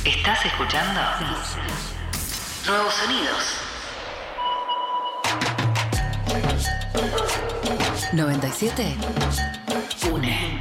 ¿Estás escuchando? Nuevos sonidos. 97 une.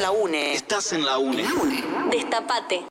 la UNE. Estás en la UNE. Destapate.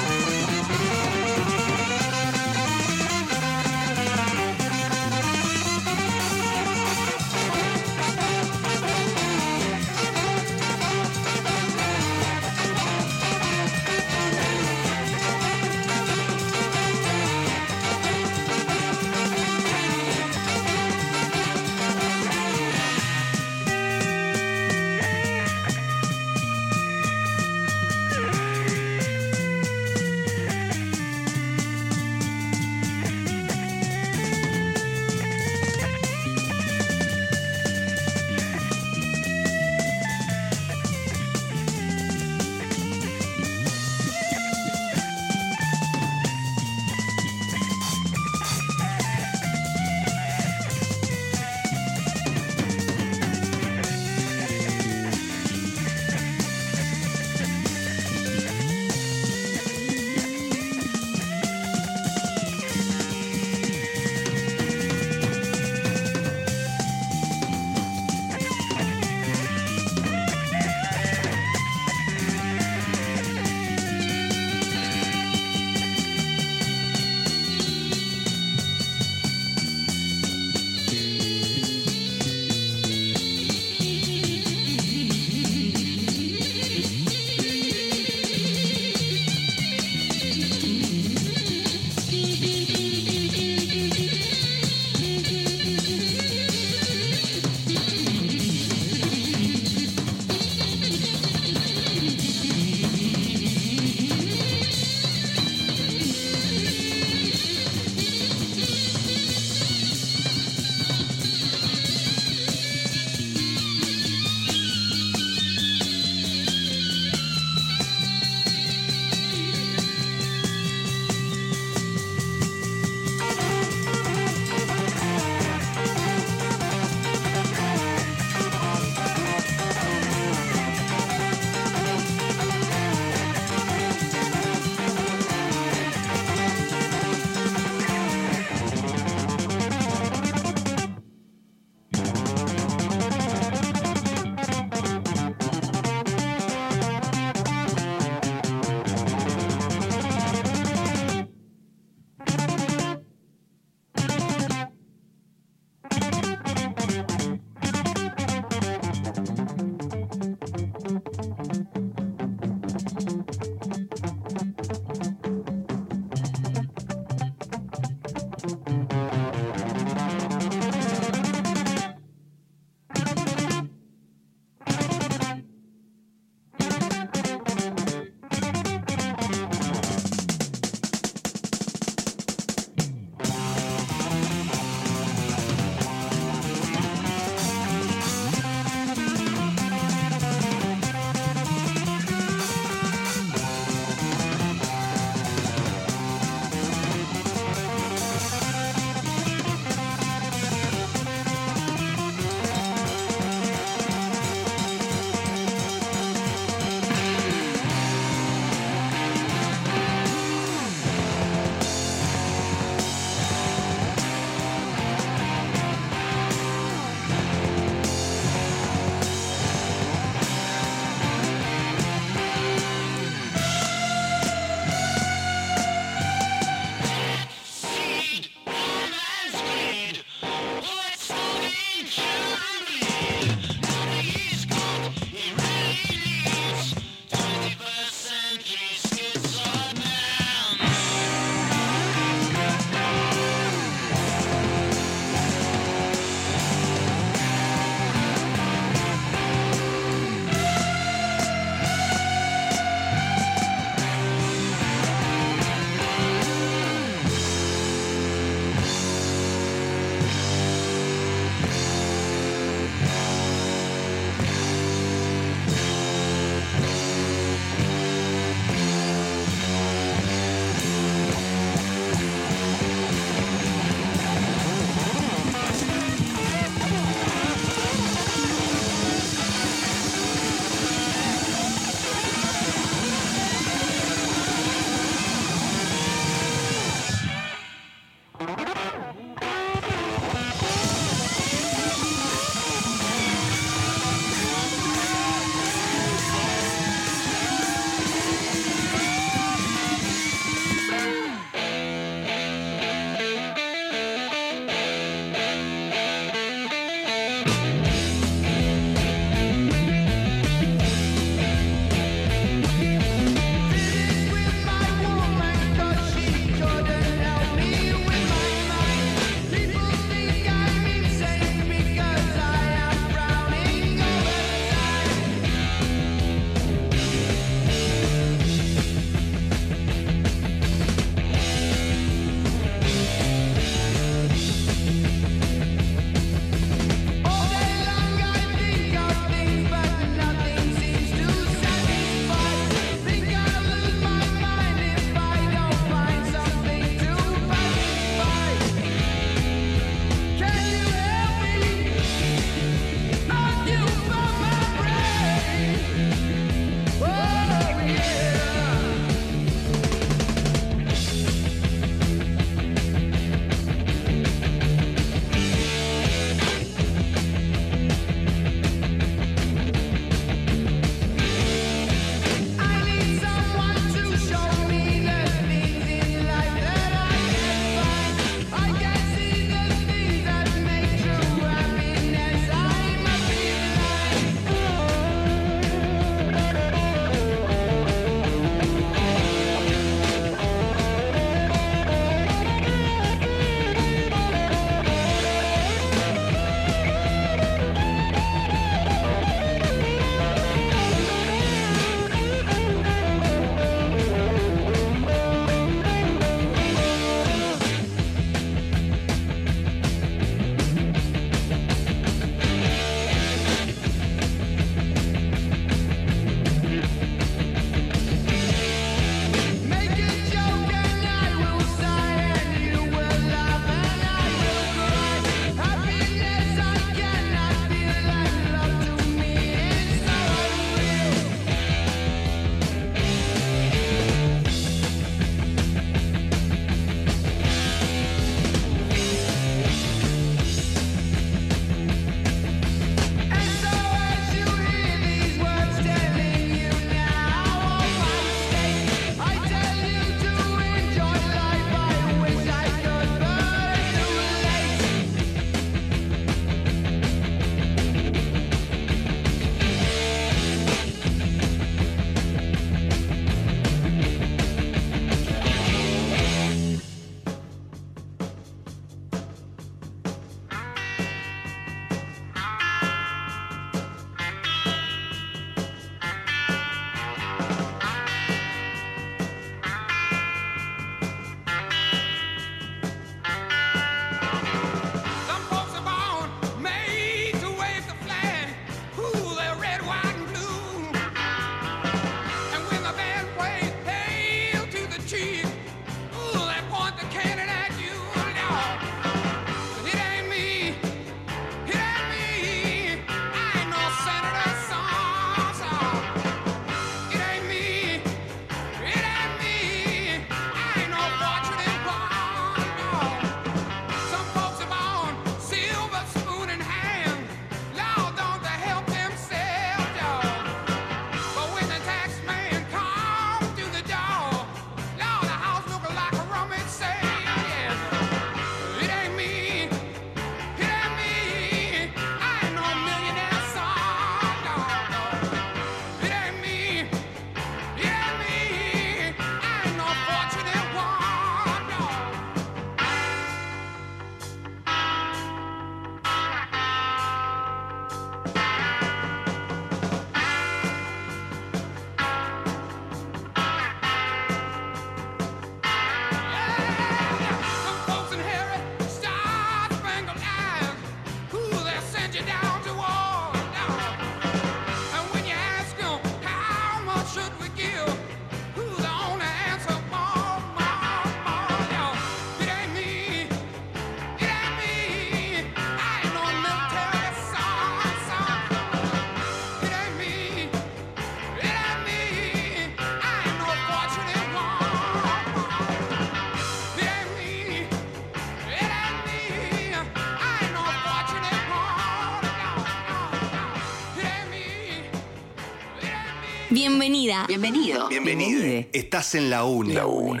Bienvenida. Bienvenido. Bienvenide. Estás en la UNE. La UNE.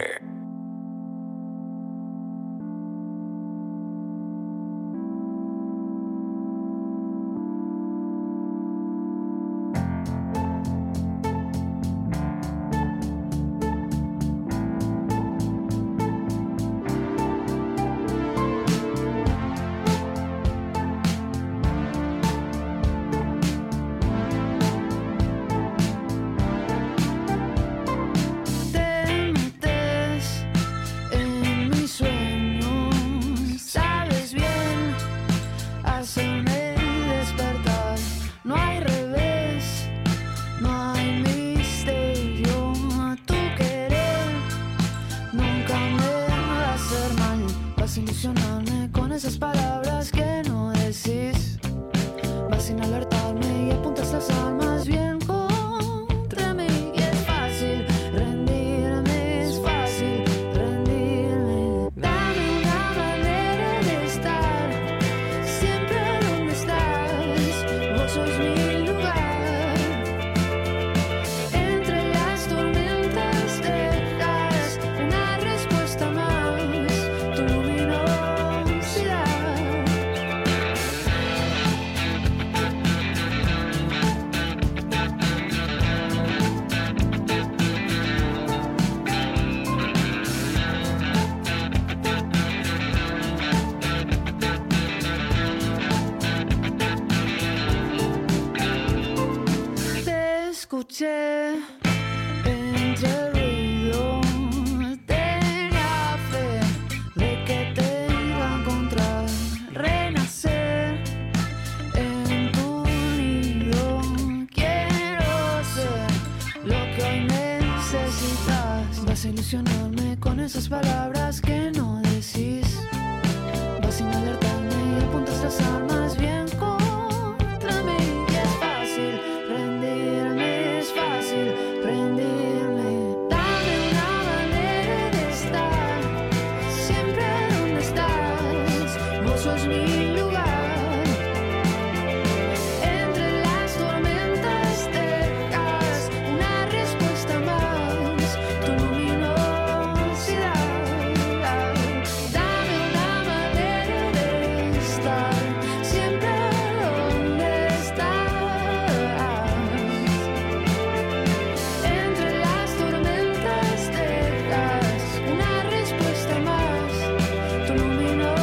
Ilusionarme con esas palabras que no decís. Vas sin alertarme y apuntas las armas bien contra mí. Y es fácil rendirme, es fácil rendirme. Dame una manera de estar siempre donde estás. Vos sos mi lugar. Entre las tormentas dejas una respuesta más. Escuché entre el ruido, tenía fe de que te iba a encontrar, renacer en tu nido. Quiero ser lo que hoy necesitas. Vas a ilusionarme con esas palabras que no decís. Vas sin alertarme y apuntas las armas bien contra mí. Y es fácil rendirme, es fácil rendirme. Dame una manera de estar siempre donde estás. Vos sos mi lugar. Entre las tormentas dejas una respuesta más. Tu luminosidad. Dame una manera de estar siempre donde estás. Entre las tormentas dejas una respuesta más. Tu luminosidad.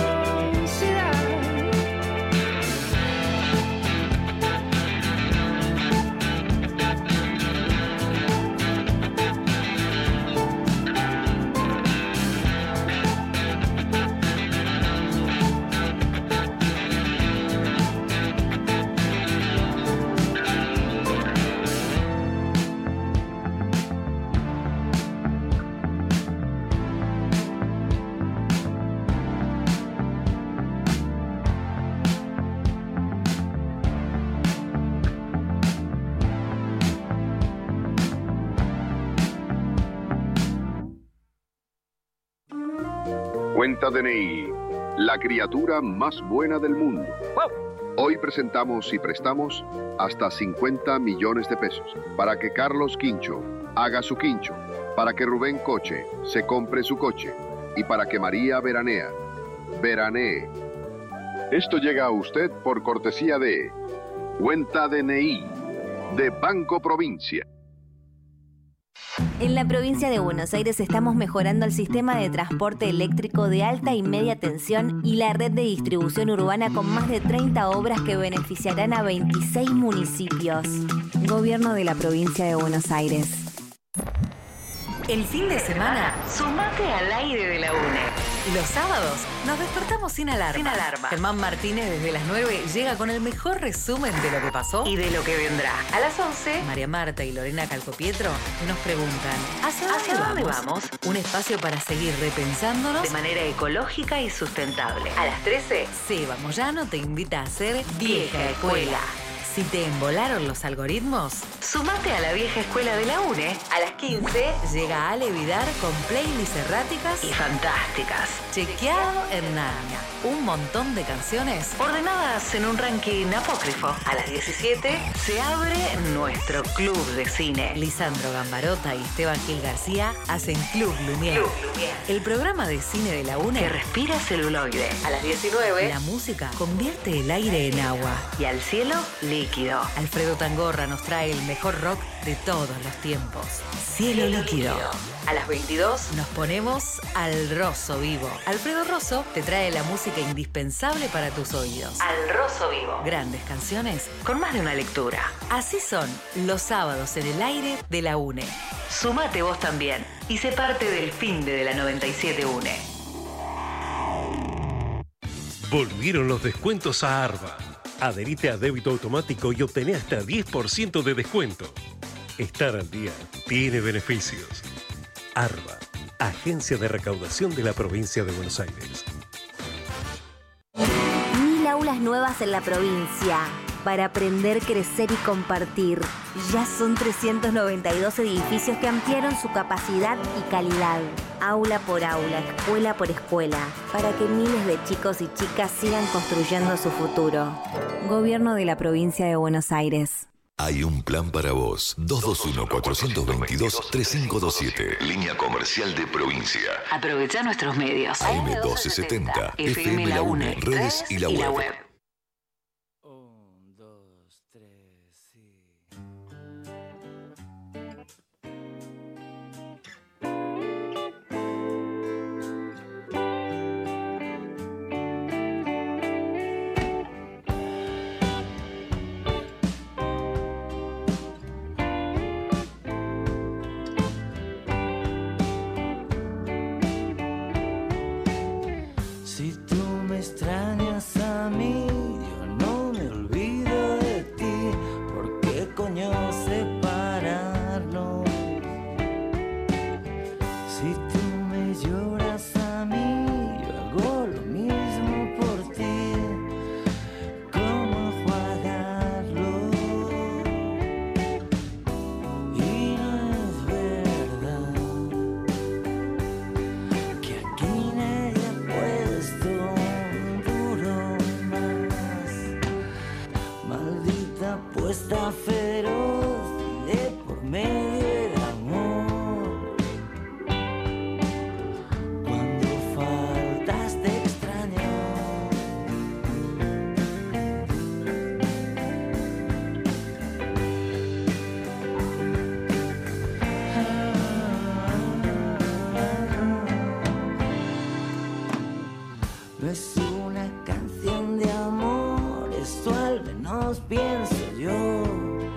Cuenta DNI, la criatura más buena del mundo. Hoy presentamos y prestamos hasta 50 millones de pesos para que Carlos Quincho haga su quincho, para que Rubén Coche se compre su coche y para que María veranee. Esto llega a usted por cortesía de Cuenta DNI de Banco Provincia. En la provincia de Buenos Aires estamos mejorando el sistema de transporte eléctrico de alta y media tensión y la red de distribución urbana con más de 30 obras que beneficiarán a 26 municipios. Gobierno de la provincia de Buenos Aires. El fin de semana, sumate al aire de la UNE. Los sábados nos despertamos sin alarma. Germán Martínez desde las 9 llega con el mejor resumen de lo que pasó y de lo que vendrá. A las 11, María Marta y Lorena Calcopietro nos preguntan ¿Hacia dónde vamos? Un espacio para seguir repensándonos de manera ecológica y sustentable. A las 13, Seba Moyano te invita a ser vieja escuela. Si te embolaron los algoritmos, sumate a la vieja escuela de la UNE. A las 15 llega Ale Vidar con playlists erráticas y fantásticas. Chequeado en Narnia. Un montón de canciones ordenadas en un ranking apócrifo. A las 17 se abre nuestro club de cine. Lisandro Gambarota y Esteban Gil García hacen Club Lumière. El programa de cine de la UNE que respira celuloide. A las 19 la música convierte el aire en agua y al cielo líquido. Alfredo Tangorra nos trae el mejor rock de todos los tiempos. Cielo líquido. A las 22 nos ponemos al Rosso Vivo. Alfredo Rosso te trae la música indispensable para tus oídos. Al Rosso Vivo. Grandes canciones con más de una lectura. Así son los sábados en el aire de la UNE. Sumate vos también y sé parte del fin de la 97 UNE. Volvieron los descuentos a Arba. Adherite a débito automático y obtené hasta 10% de descuento. Estar al día tiene beneficios. Arba, Agencia de Recaudación de la Provincia de Buenos Aires. 1000 aulas nuevas en la provincia para aprender, crecer y compartir. Ya son 392 edificios que ampliaron su capacidad y calidad. Aula por aula, escuela por escuela, para que miles de chicos y chicas sigan construyendo su futuro. Gobierno de la Provincia de Buenos Aires. Hay un plan para vos. 221-422-3527. Línea comercial de provincia. Aprovecha nuestros medios. AM1270, FM La UNE, redes y la web. Extrañas a mí, yo no me olvido de ti. ¿Por qué coño separarnos? Si tú me lloras a mí, yo hago lo mismo por ti. ¿Cómo enjuagarlo? Y no es verdad que aquí nadie ha puesto apuesta feroz de por medio el amor. Cuando faltas te extraño. No es una canción de amor, esto al menos pienso yo.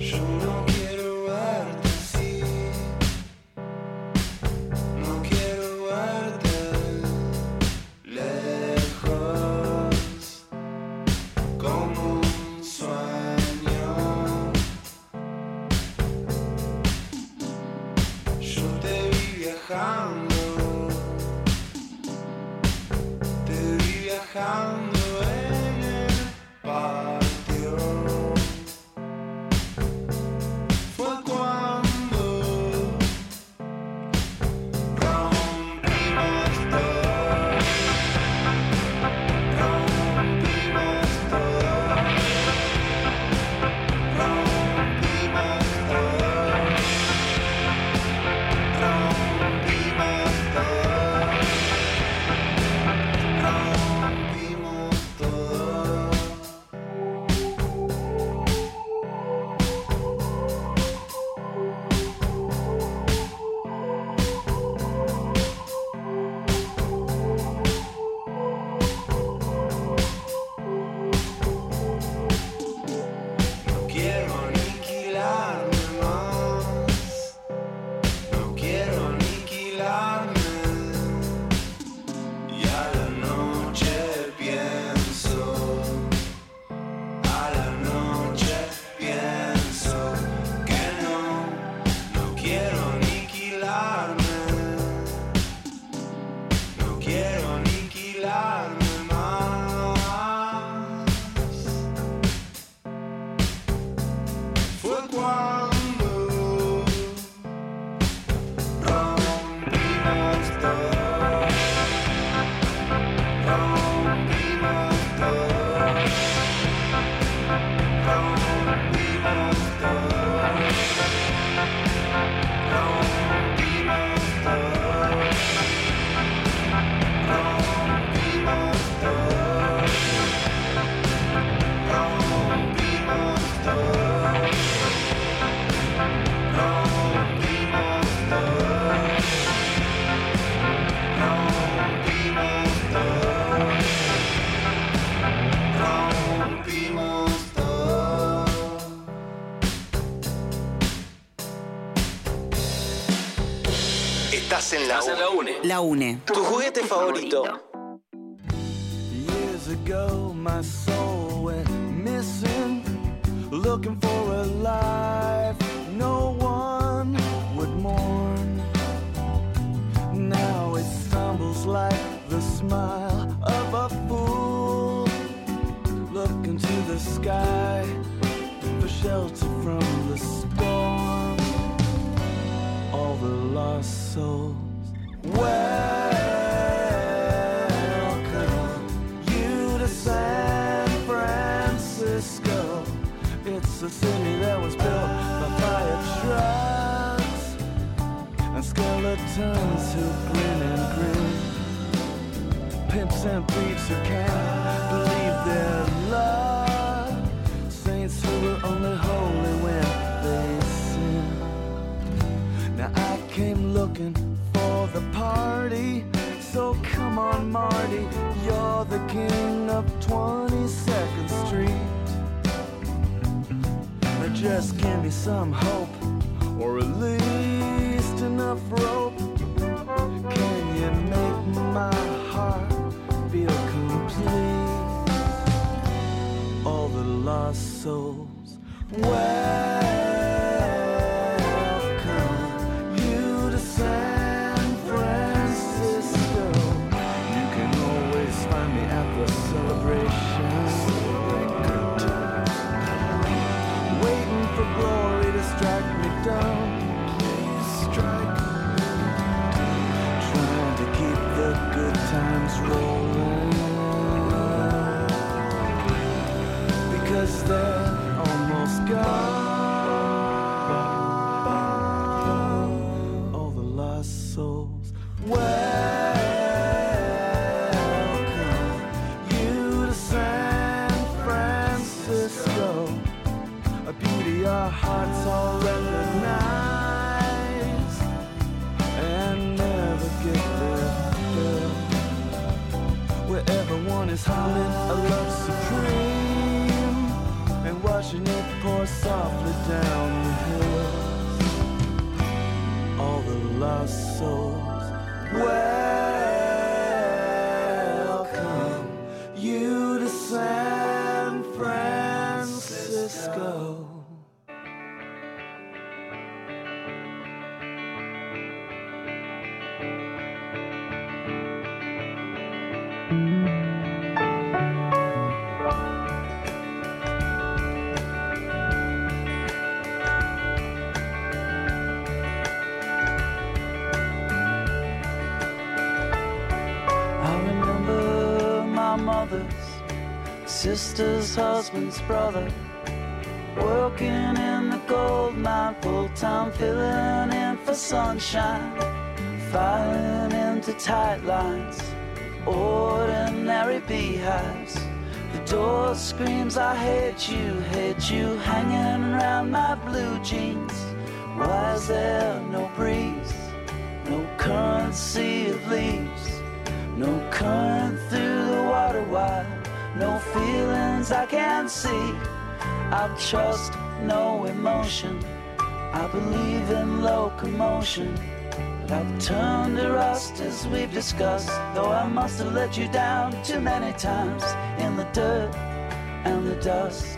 Estás en la UNE. La UNE. Tu juguete favorito. Years ago, my soul went missing, looking for a life no one would mourn. Now it stumbles like the smile of a fool, looking to the sky for shelter from the storm. All the lost souls, welcome you to San Francisco. It's a city that was built by fire trucks and skeletons who grin and grin, pimps and thieves who can't believe their luck, saints who were only holy when they sin. Now I came looking for the party, so come on Marty, you're the king of 22nd Street. Now just give me some hope, or at least enough rope. Can you make my heart feel complete? All the lost souls, San Francisco. You can always find me at the celebration, waiting for glory to strike me down. Please strike me down. Trying to keep the good times rolling, because they're almost gone. Souls, welcome you to San Francisco, a beauty our hearts all recognize and never get their fill, where everyone is humming a love supreme, and watching it pour softly down the hills. All the lost souls, welcome you to San Francisco. Sister's husband's brother, working in the gold mine full time, filling in for sunshine, filing into tight lines, ordinary beehives. The door screams, I hate you, hanging around my blue jeans. Why is there no breeze, no currency of leaves, no current through the water wide? No feelings I can't see. I trust no emotion. I believe in locomotion. But I've turned to rust as we've discussed. Though I must have let you down too many times in the dirt and the dust.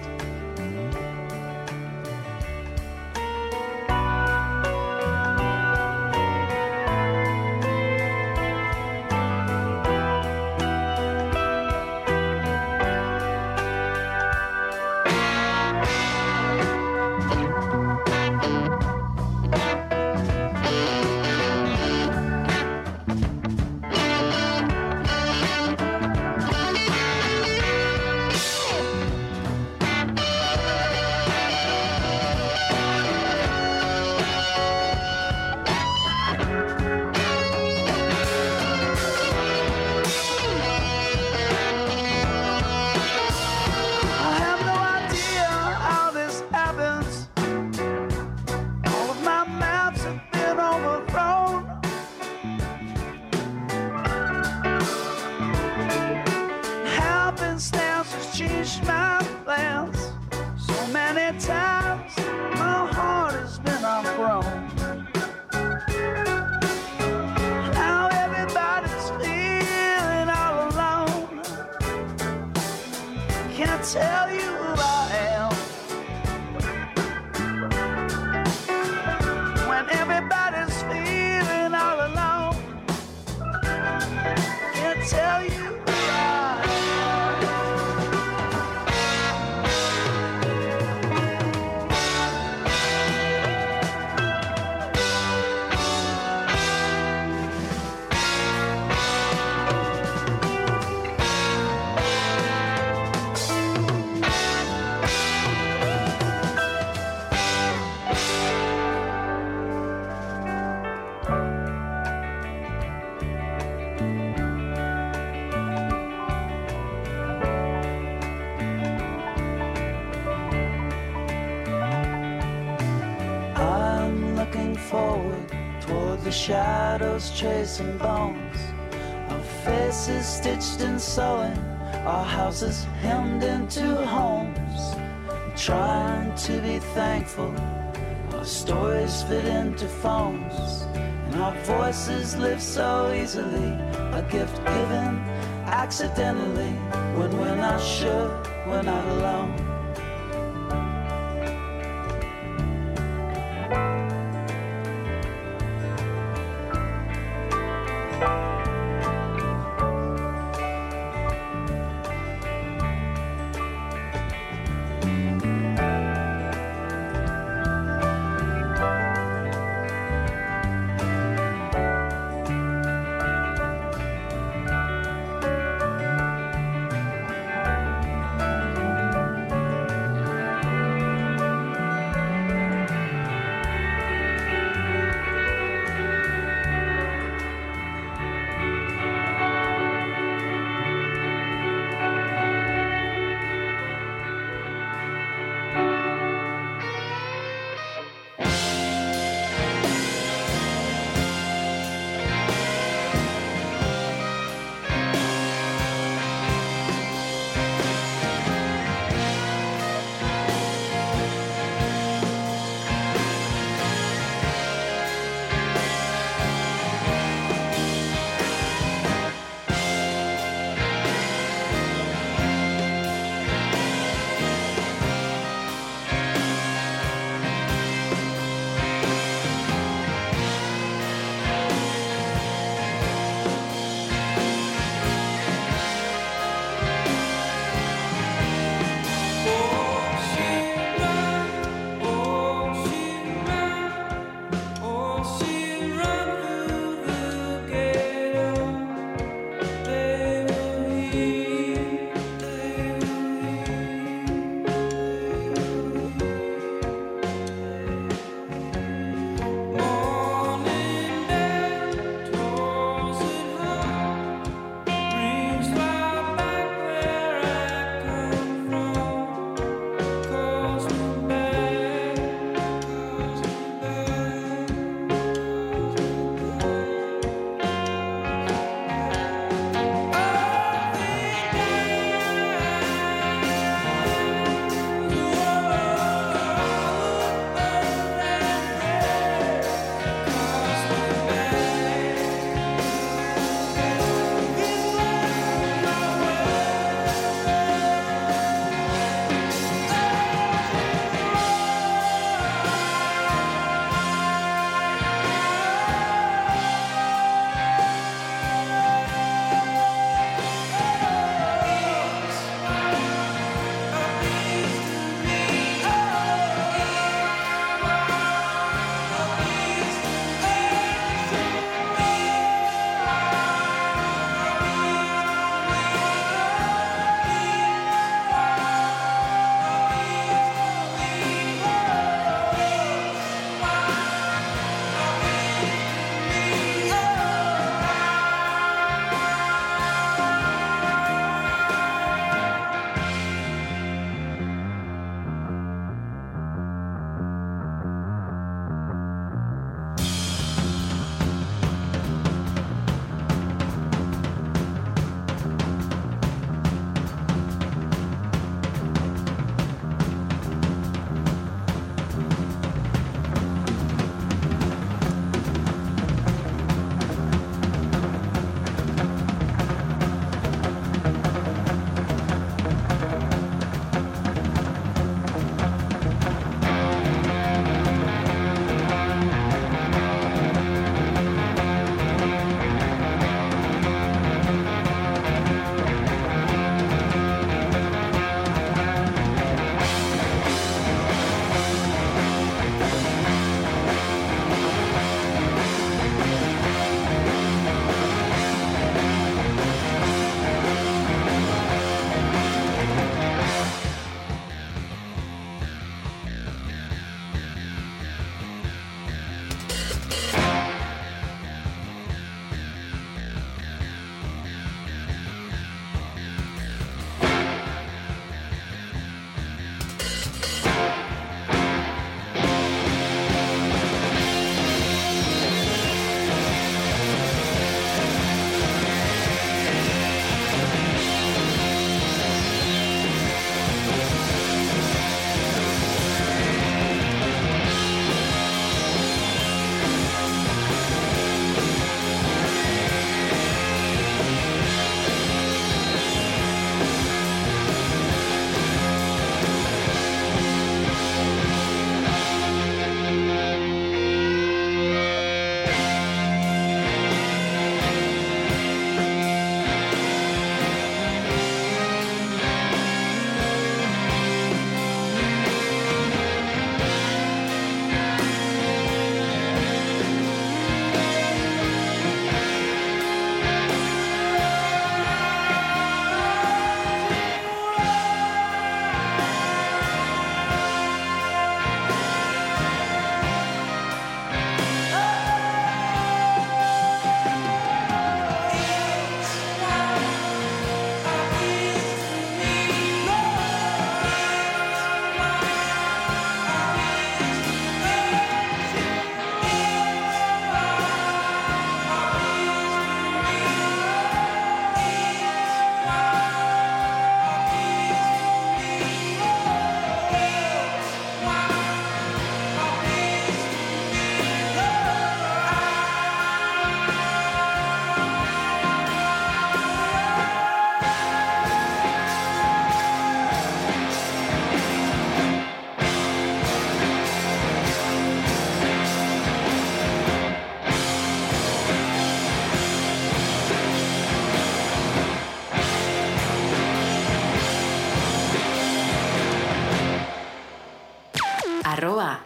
Shadows chasing bones, our faces stitched and sewing, our houses hemmed into homes. Trying to be thankful, our stories fit into phones, and our voices live so easily. A gift given accidentally, when we're not sure we're not alone.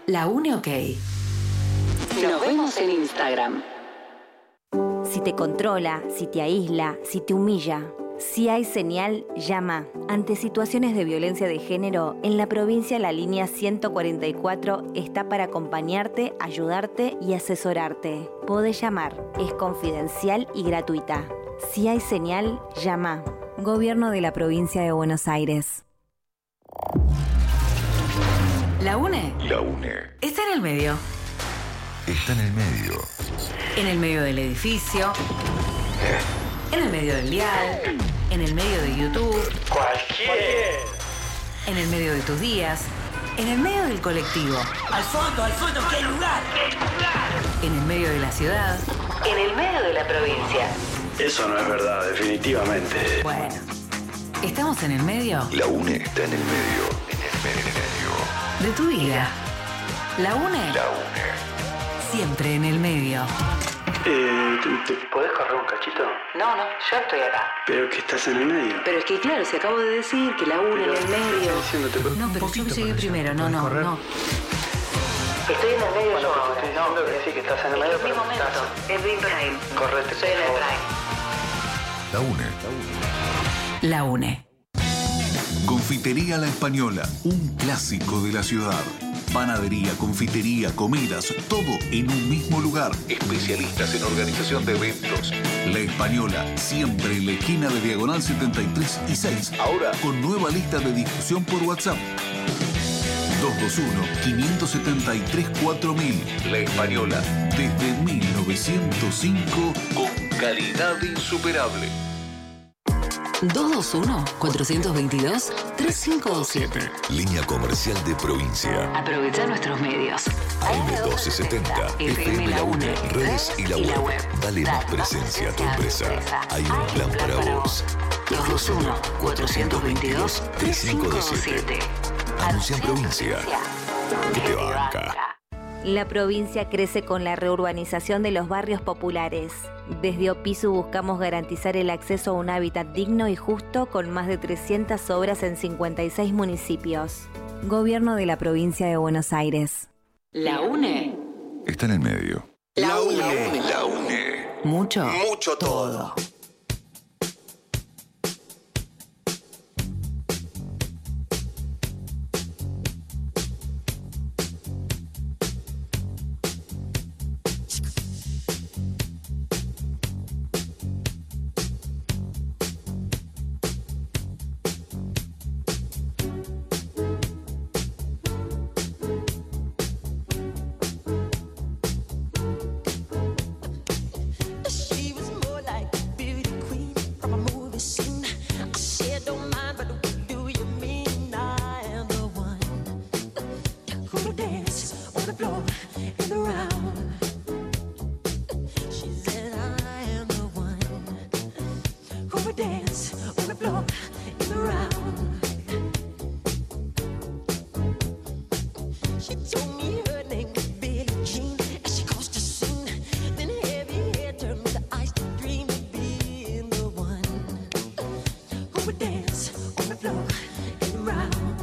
La UNE OK. Nos vemos en Instagram. Si te controla, si te aísla, si te humilla, si hay señal, llama. Ante situaciones de violencia de género, en la provincia la línea 144 está para acompañarte, ayudarte y asesorarte. Podés llamar, es confidencial y gratuita. Si hay señal, llama. Gobierno de la Provincia de Buenos Aires. La UNE. La UNE. Está en el medio. Está en el medio. En el medio del edificio. En el medio del dial. En el medio de YouTube. Cualquier. En el medio de tus días. En el medio del colectivo. Al fondo, ¿qué lugar? En el medio de la ciudad. En el medio de la provincia. Eso no es verdad, definitivamente. Bueno, ¿estamos en el medio? La UNE está en el medio. En el medio. De tu vida. La UNE. La UNE. Siempre en el medio. ¿Te podés correr un cachito? No, yo estoy acá. Pero que estás en el medio. Pero es que claro, si acabo de decir que la UNE en el medio. No, pero yo llegué primero, no. Estoy en el medio yo ahora. Estoy diciendo que sí, que estás en el medio, pero momento. Es Big Prime. Correte. Estoy en el Prime. La UNE. La UNE. Confitería La Española, un clásico de la ciudad. Panadería, confitería, comidas, todo en un mismo lugar. Especialistas en organización de eventos. La Española, siempre en la esquina de Diagonal 73 y 6. Ahora con nueva lista de difusión por WhatsApp. 221-573-4000. La Española. Desde 1905. Con calidad insuperable. 221-422-3527. Línea comercial de provincia. Aprovecha nuestros medios. AM1270, FM La UNE, redes y la web. Dale más presencia a tu empresa. Hay un plan para vos. 221-422-3527. Anuncia en provincia. Que te banca. La provincia crece con la reurbanización de los barrios populares. Desde Opisu buscamos garantizar el acceso a un hábitat digno y justo con más de 300 obras en 56 municipios. Gobierno de la Provincia de Buenos Aires. La UNE. Está en el medio. La UNE. La UNE. Mucho todo. She was more like a beauty queen from a movie scene. I said, don't mind, but what do you mean? I am the one who will dance on the floor and around. She said, I am the one who will dance on the floor and around. She told me her name was Billie Jean, and she caused a scene. Then heavy hair turned with the ice to dream of being the one who would dance on the floor and around.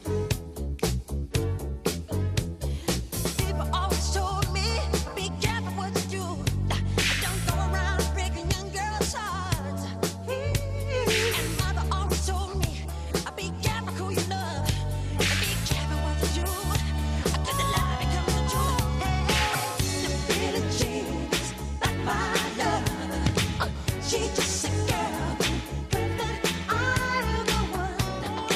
People always told me, be careful what you do. Don't go around breaking young girls' hearts. And mother always told me, be careful who you love. And be careful what you do. Cause the lie becomes the truth. The Billie Jean's not my love. She's just a girl. But I am the one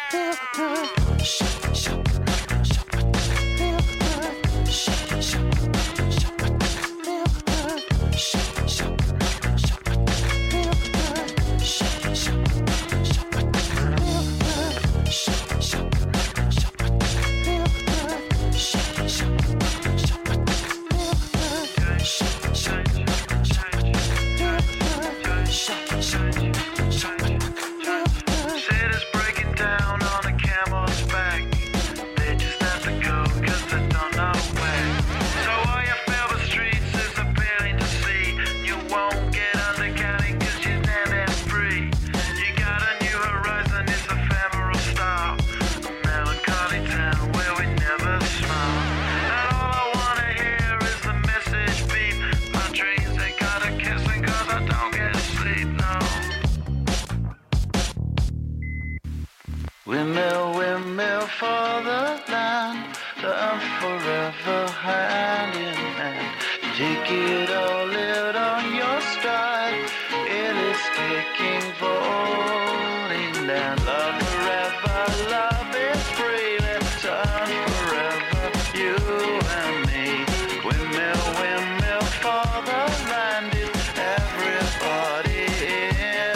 Windmill, windmill for the land, turn forever hand in hand. Take it all, live on your stride. It is taking, falling down. Love forever, love is free. Let's turn forever, you and me. Windmill, windmill for the land, is everybody in.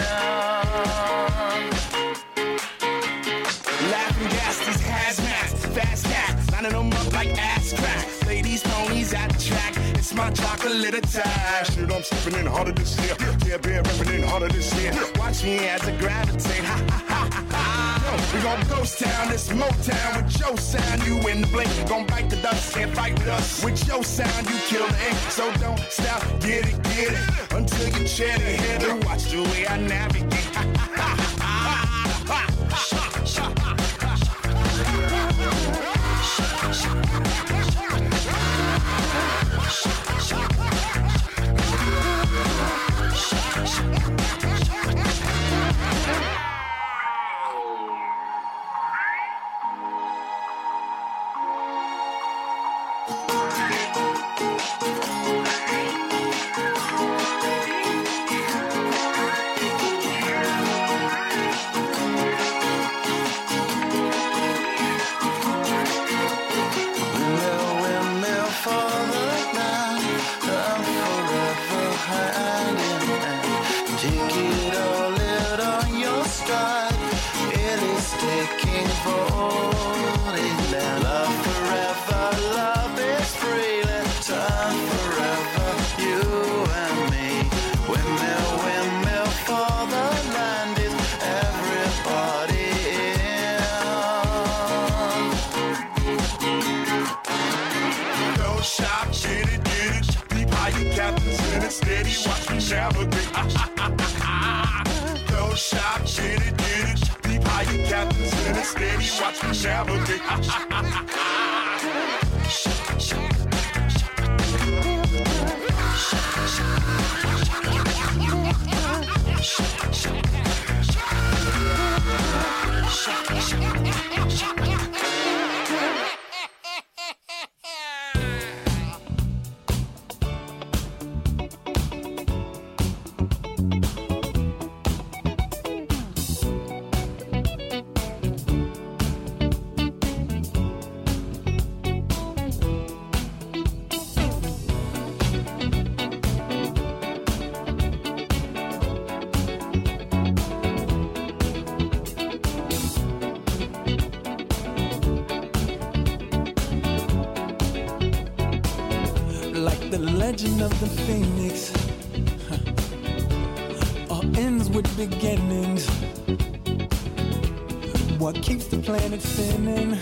Laughing gas, these hazmats, fast cats, lining them up like ass cracks. Ladies, ponies at the track, it's my chocolate attack. Shit, I'm stepping in harder this year. Yeah, bear repping in harder this year. Watch me as I gravitate. Ha ha ha ha ha. We gon' ghost town, this Motown with your sound. You in the blink, gon' bite the dust, can't fight with us. With your sound, you kill the ink, so don't stop, get it, until you chat it, hit it. Watch the way I navigate. Ha ha ha ha ha. Steady, watch me navigate. Go shop, get it. Deep high, you captains in it. Steady, watch me navigate. The legend of the phoenix all ends with beginnings. What keeps the planet spinning?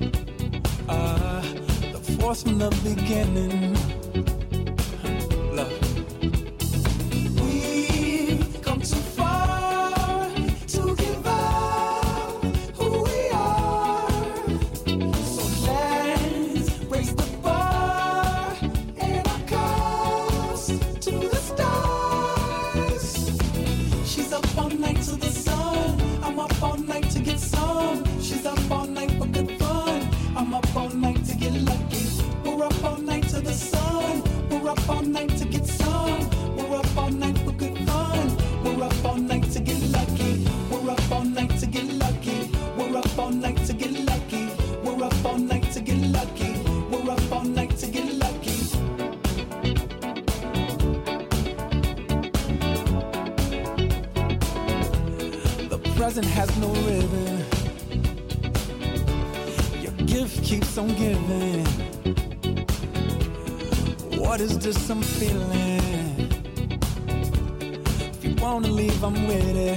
The force from the beginning. Love. We've come too far to give up who we are. So let's raise the bar and our cups to the stars. She's up all night to the sun. I'm up all night to get some. She's up all night for good fun. I'm up all night to get lucky. We're up all night to the sun. present has no ribbon. Your gift keeps on giving. What is this I'm feeling? If you wanna leave, I'm with it.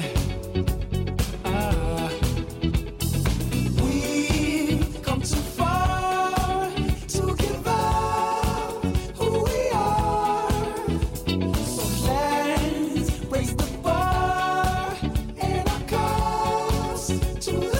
We've come too far to give up who we are. So let's raise the bar and our cups to the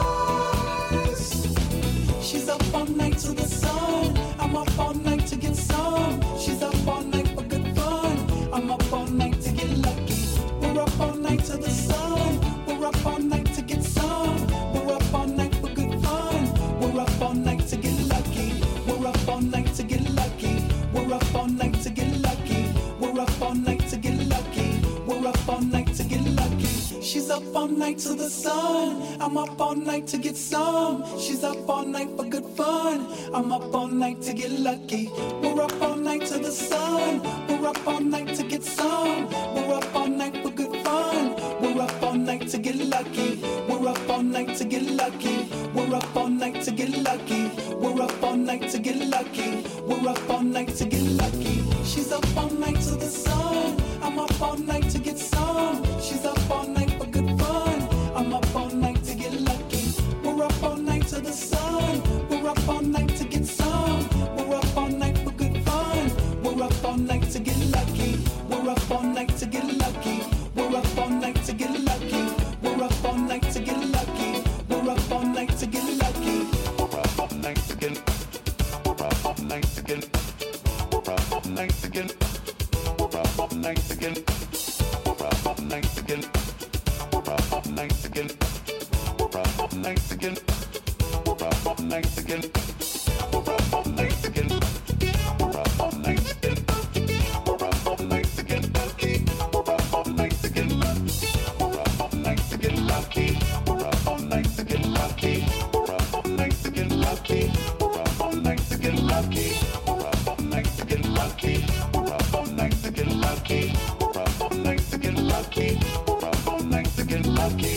stars. She's up all night to the sun. I'm up all night to get some. She's up all night for good fun. I'm up all night to get lucky. We're up all night to the sun. We're up all night to get some. We're up all night for good fun. We're up all night to get lucky. We're up all night to get lucky. We're up all night to get lucky. We're up all night to get lucky. We're up all night to get lucky. She's up all night to the sun. I'm up all night to get some. She's up all night for good fun. I'm up all night to get lucky. We're up all night to the sun. We're up all night to get some. We're up all night for good fun. We're up all night to get lucky. We're up all night to get lucky. We're up all night to get lucky. We're up all night to get lucky. We're up all night to get lucky. She's up all night to the sun. I'm up all night to get some. She's up all night for good fun. I'm up all night to get lucky. We're up all night to the sun. We're up all night to get some. We're up all night for good fun. We're up all night to get lucky. We're up all night to get lucky. We're up all night to get lucky. We're up all night to get lucky. We're up all night to get lucky. We're up all night to get. We're up all night to get. We're up all night to get. We're up all night to get. We're up all night to get. We're up all night to get. We're up all night to get. We're up all night to get. We're up all night to get. We're up all night to get. We're up all night to get lucky. We're up all night to get lucky. We're up all night to get lucky. We're up all night to get lucky. We're up all night to get lucky. We're up all night to get lucky. We're up all night to get lucky. We're up all night to get lucky. We're up all night to get lucky. We're up all night to get lucky.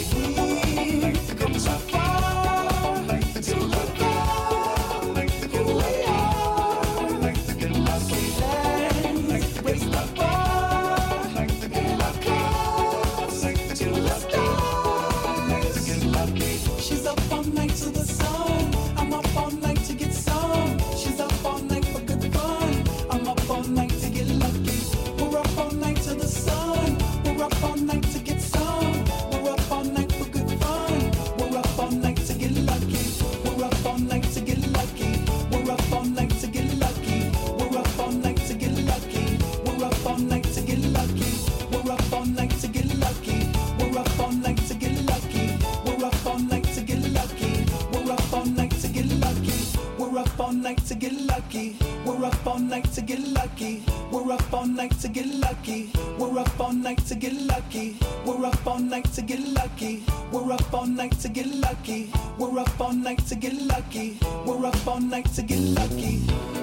We've come so far to look up who we are. Let's raise the bar and our cups to the stars. She's up all night to the sun. I'm up all night to get some. She's up all night for good fun. I'm up all night to get lucky. We're up all night to the sun. We're up all night to get some. We're up all night for good fun. We're up all night to get lucky. We're up all night to get lucky. We're up all night to get lucky. We're up all night to get lucky. We're up all night to get lucky. We're up all night to get lucky. We're up all night to get lucky. We're up all night to get lucky. We're up all night to get lucky. We're up all night to get lucky. We're up all night to get lucky. We're up all night to get lucky. We're up all night to get lucky. We're up all night to get lucky. We're up all night to get lucky. We're up all night to get lucky. We're up all night to get lucky.